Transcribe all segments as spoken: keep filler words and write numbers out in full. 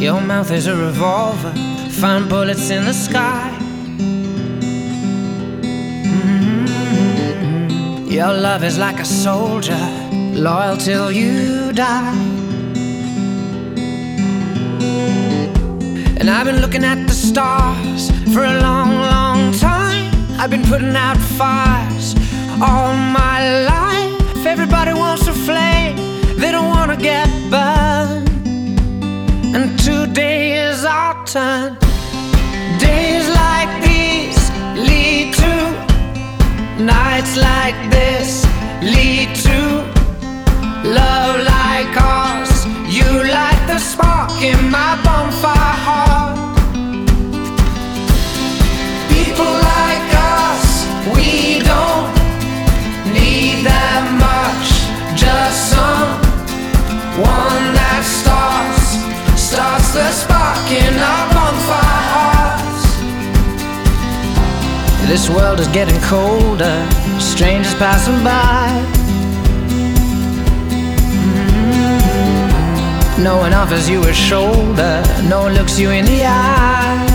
Your mouth is a revolver, find bullets in the sky. Mm-hmm. Your love is like a soldier, loyal till you die. And I've been looking at the stars for a long, long time. I've been putting out fires all my life. Everybody wants a flame, they don't want to get burned. And today is our turn. Days like these lead to nights like this, lead to love like ours. You light the spark in my bonfire heart. People like us, we don't need that much, just someone that starts Starts the spark in our bonfire hearts. This world is getting colder, strangers passing by. Mm-hmm. No one offers you a shoulder, no one looks you in the eye.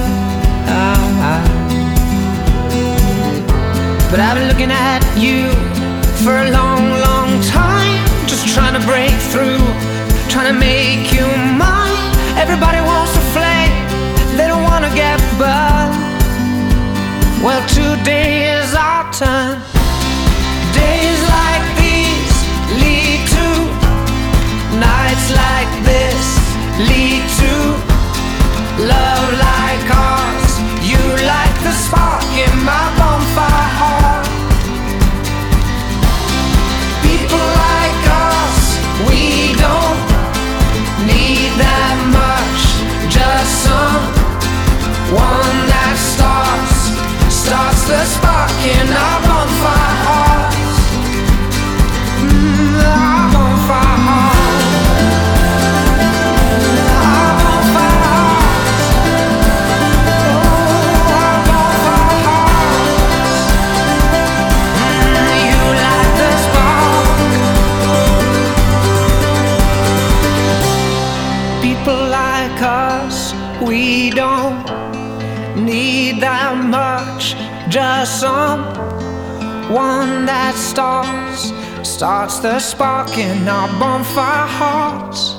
But I've been looking at you for a long, long time, just trying to break through, trying to make you mine. Everybody wants a flame, they don't want to get burned. Well, today is our turn. Days like these lead to nights like this, lead to love like ours. You light the spark in my bonfire heart. People like us, we don't need that much, just someone that starts starts the spark in our bonfire hearts. Mm, our bonfire hearts. Our bonfire hearts. Oh, our bonfire hearts. Mm, you light the spark. People like us, we don't need that much, just someone that starts starts the spark in our bonfire hearts.